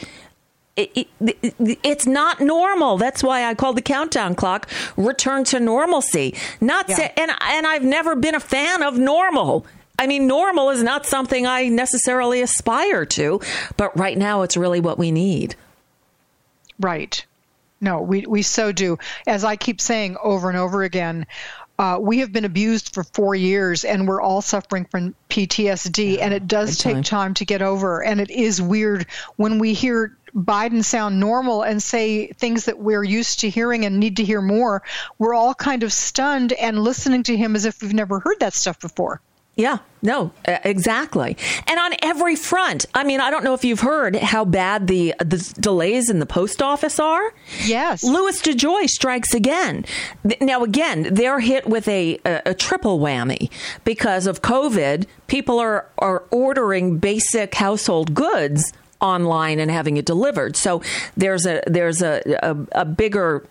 it's not normal. That's why I call the countdown clock return to normalcy. And I've never been a fan of normal. I mean, normal is not something I necessarily aspire to, but right now it's really what we need. Right. No, we so do. As I keep saying over and over again, we have been abused for 4 years, and we're all suffering from PTSD, and it does take time to get over. And it is weird when we hear Biden sound normal and say things that we're used to hearing and need to hear more. We're all kind of stunned and listening to him as if we've never heard that stuff before. Yeah, no, exactly. And on every front. I mean, I don't know if you've heard how bad the delays in the post office are. Yes. Louis DeJoy strikes again. Now, again, they're hit with a triple whammy because of COVID. People are ordering basic household goods online and having it delivered. So there's a bigger,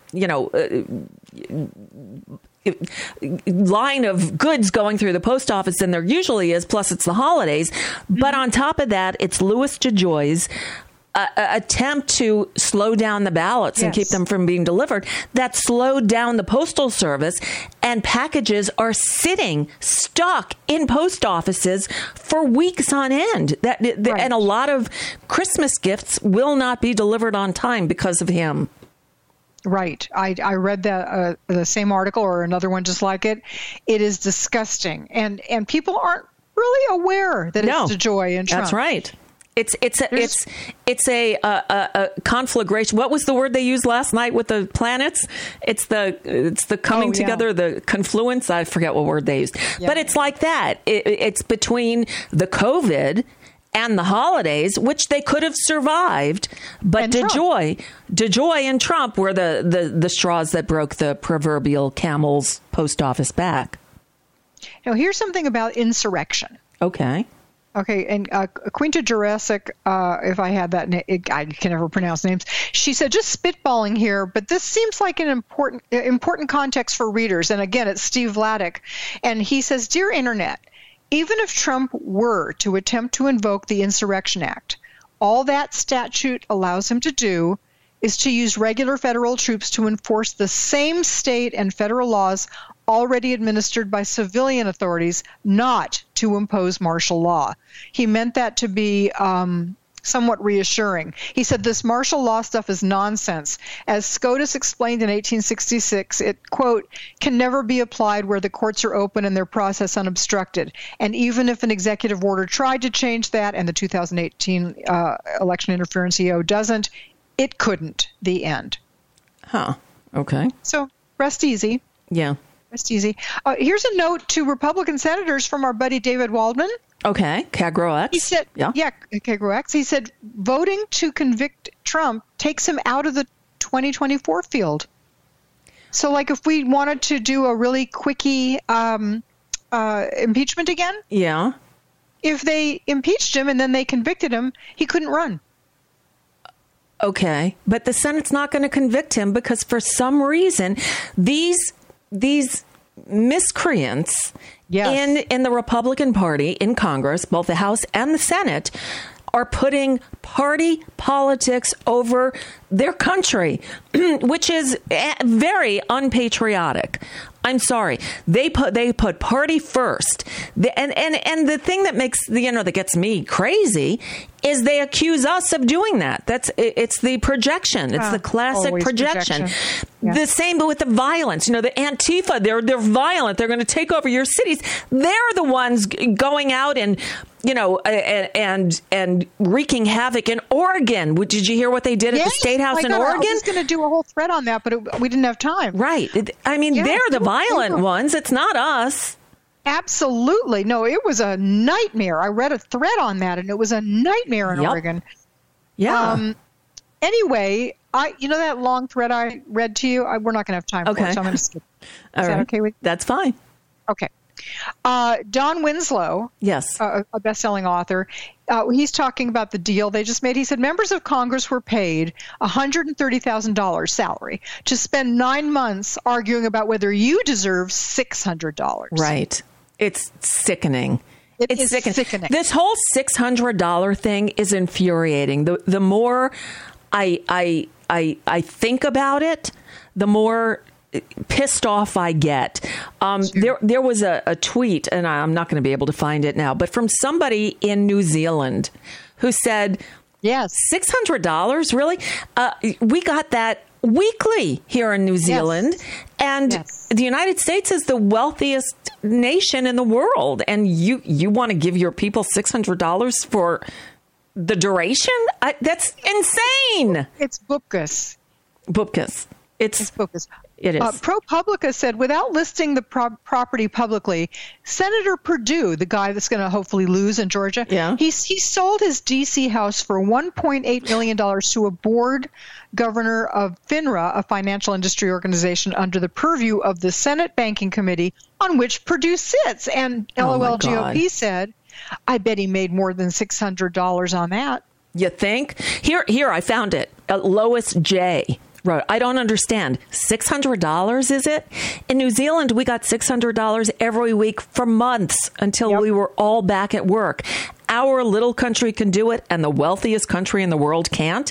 line of goods going through the post office than there usually is, plus it's the holidays. But on top of that, it's Louis DeJoy's attempt to slow down the ballots and keep them from being delivered. That slowed down the postal service, and packages are sitting stuck in post offices for weeks on end. And a lot of Christmas gifts will not be delivered on time because of him. Right. I read the same article or another one just like it. It is disgusting. And people aren't really aware that it's DeJoy and Trump. That's right. It's a conflagration. What was the word they used last night with the planets? It's the coming together, the confluence. I forget what word they used. Yeah. But it's like that. It's between the COVID and the holidays, which they could have survived, but DeJoy and Trump were the straws that broke the proverbial camel's post office back. Now, here's something about insurrection. Okay, and Quinta Jurecic, if I had that name, I can never pronounce names. She said, just spitballing here, but this seems like an important context for readers. And again, it's Steve Vladeck, and he says, "Dear Internet, even if Trump were to attempt to invoke the Insurrection Act, all that statute allows him to do is to use regular federal troops to enforce the same state and federal laws already administered by civilian authorities, not to impose martial law." He meant that to be somewhat reassuring. He said this martial law stuff is nonsense. As SCOTUS explained in 1866, it, quote, can never be applied where the courts are open and their process unobstructed. And even if an executive order tried to change that, and the 2018 election interference EO doesn't, it couldn't. The end. Huh. Okay. So rest easy. Yeah. Rest easy. Here's a note to Republican senators from our buddy David Waldman. Okay, CAGRO-X. He said, CAGRO-X. He said, voting to convict Trump takes him out of the 2024 field. So, like, if we wanted to do a really quickie impeachment again, if they impeached him and then they convicted him, he couldn't run. Okay, but the Senate's not going to convict him because for some reason, these miscreants in the Republican Party in Congress, both the House and the Senate, are putting party politics over their country, which is very unpatriotic. I'm sorry. They put party first. And the thing that makes that gets me crazy is they accuse us of doing that. It's the projection. It's the classic projection. Yeah. The same with the violence. The Antifa, they're violent. They're going to take over your cities. They're the ones going out and and wreaking havoc in Oregon. Did you hear what they did at the State House in Oregon? I was going to do a whole thread on that, but we didn't have time. Right. I mean, they're the violent ones. It's not us. Absolutely. No, it was a nightmare. I read a thread on that, and it was a nightmare in Oregon. Yeah. Anyway, that long thread I read to you, we're not going to have time for it, so I'm going to skip it. Is that okay with you? That's fine. Okay. Don Winslow, yes, a best-selling author, he's talking about the deal they just made. He said members of Congress were paid $130,000 salary to spend 9 months arguing about whether you deserve $600. Right. It's sickening. It's sickening. This whole $600 thing is infuriating. The more I think about it, the more pissed off I get. There was a tweet, and I'm not going to be able to find it now, but from somebody in New Zealand who said, "Yes, $600, really? We got that weekly here in New Zealand, and the United States is the wealthiest nation in the world, and you want to give your people $600 for the duration? That's insane." It's bupkis. It's bupkis. It is. ProPublica said, without listing the property publicly, Senator Perdue, the guy that's going to hopefully lose in Georgia, he sold his D.C. house for $1.8 million to a board governor of FINRA, a financial industry organization under the purview of the Senate Banking Committee, on which Perdue sits. And LOL GOP said, I bet he made more than $600 on that. You think? Here, I found it. Lois J. wrote, I don't understand. $600, is it? In New Zealand, we got $600 every week for months until we were all back at work. Our little country can do it, and the wealthiest country in the world can't.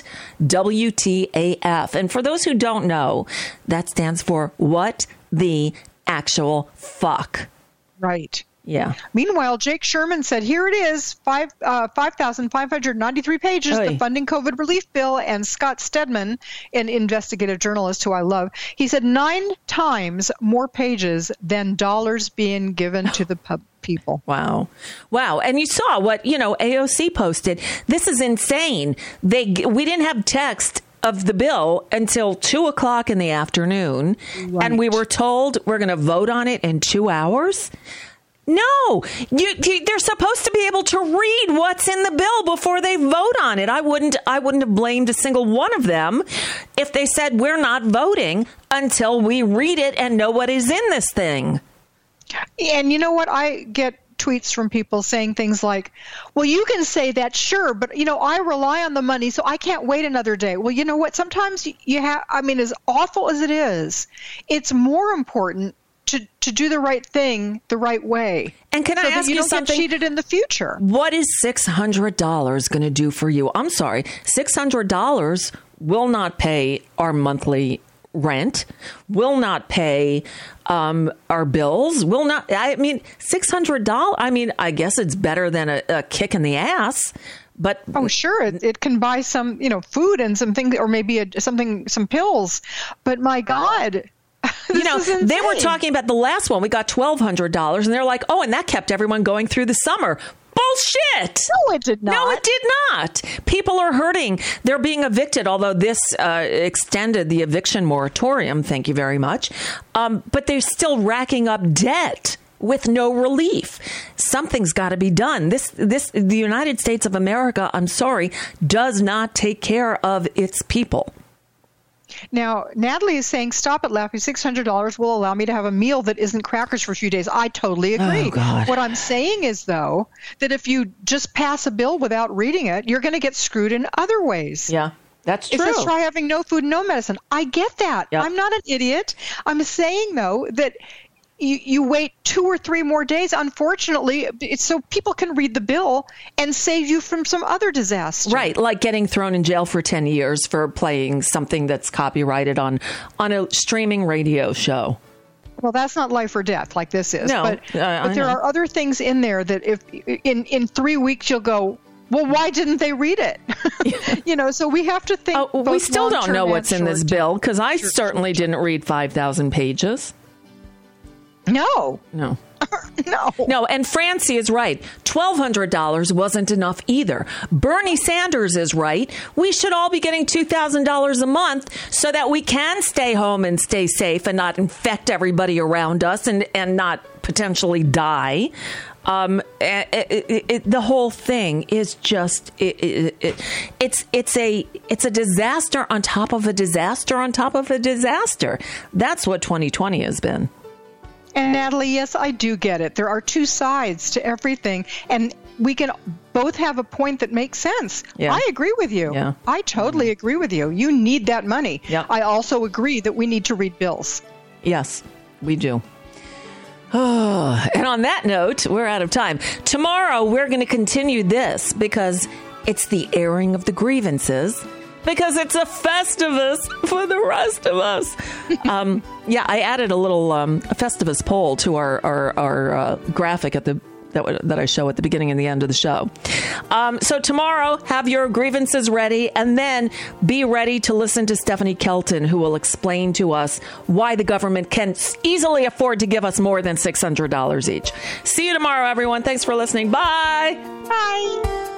WTAF. And for those who don't know, that stands for what the actual fuck. Right. Yeah. Meanwhile, Jake Sherman said, here it is, 5,593 pages, the funding COVID relief bill. And Scott Stedman, an investigative journalist who I love, he said 9 times more pages than dollars being given to the people. Wow. And you saw what, AOC posted. This is insane. We didn't have text of the bill until 2:00 in the afternoon. Right. And we were told we're going to vote on it in 2 hours. No, they're supposed to be able to read what's in the bill before they vote on it. I wouldn't have blamed a single one of them if they said we're not voting until we read it and know what is in this thing. And you know what? I get tweets from people saying things like, well, you can say that, sure, but, I rely on the money, so I can't wait another day. Well, you know what? Sometimes you have, as awful as it is, it's more important to do the right thing the right way. And can I ask you something? Get cheated in the future. What is $600 going to do for you? I'm sorry, $600 will not pay our monthly rent, will not pay our bills, will not. $600. I guess it's better than a kick in the ass. But sure, it can buy some, food and some things, or maybe some pills. But my God. They were talking about the last one. We got $1,200, and they're like, and that kept everyone going through the summer. Bullshit. No, it did not. No, it did not. People are hurting. They're being evicted, although this extended the eviction moratorium. Thank you very much. But they're still racking up debt with no relief. Something's got to be done. The United States of America, I'm sorry, does not take care of its people. Now, Natalie is saying, stop it, Laffy. $600 will allow me to have a meal that isn't crackers for a few days. I totally agree. Oh, God. What I'm saying is, though, that if you just pass a bill without reading it, you're going to get screwed in other ways. Yeah, that's true. It says try having no food, no medicine. I get that. Yep. I'm not an idiot. I'm saying, though, that you wait 2 or 3 more days, unfortunately, so people can read the bill and save you from some other disaster. Right, like getting thrown in jail for 10 years for playing something that's copyrighted on a streaming radio show. Well, that's not life or death like this is. No, but there are other things in there that if in 3 weeks you'll go, well, why didn't they read it? So we have to think. We still don't know what's in this bill, because I certainly didn't read 5,000 pages. No. No. And Francie is right. $1,200 wasn't enough either. Bernie Sanders is right. We should all be getting $2,000 a month so that we can stay home and stay safe and not infect everybody around us and not potentially die. The whole thing is just it's a disaster on top of a disaster on top of a disaster. That's what 2020 has been. And Natalie, yes, I do get it. There are two sides to everything, and we can both have a point that makes sense. Yeah. I agree with you. Yeah. I totally agree with you. You need that money. Yeah. I also agree that we need to read bills. Yes, we do. Oh, and on that note, we're out of time. Tomorrow, we're going to continue this because it's the airing of the grievances, because it's a Festivus for the rest of us. I added a little Festivus poll to our graphic that I show at the beginning and the end of the show. So tomorrow, have your grievances ready, and then be ready to listen to Stephanie Kelton, who will explain to us why the government can easily afford to give us more than $600 each. See you tomorrow, everyone. Thanks for listening. Bye. Bye.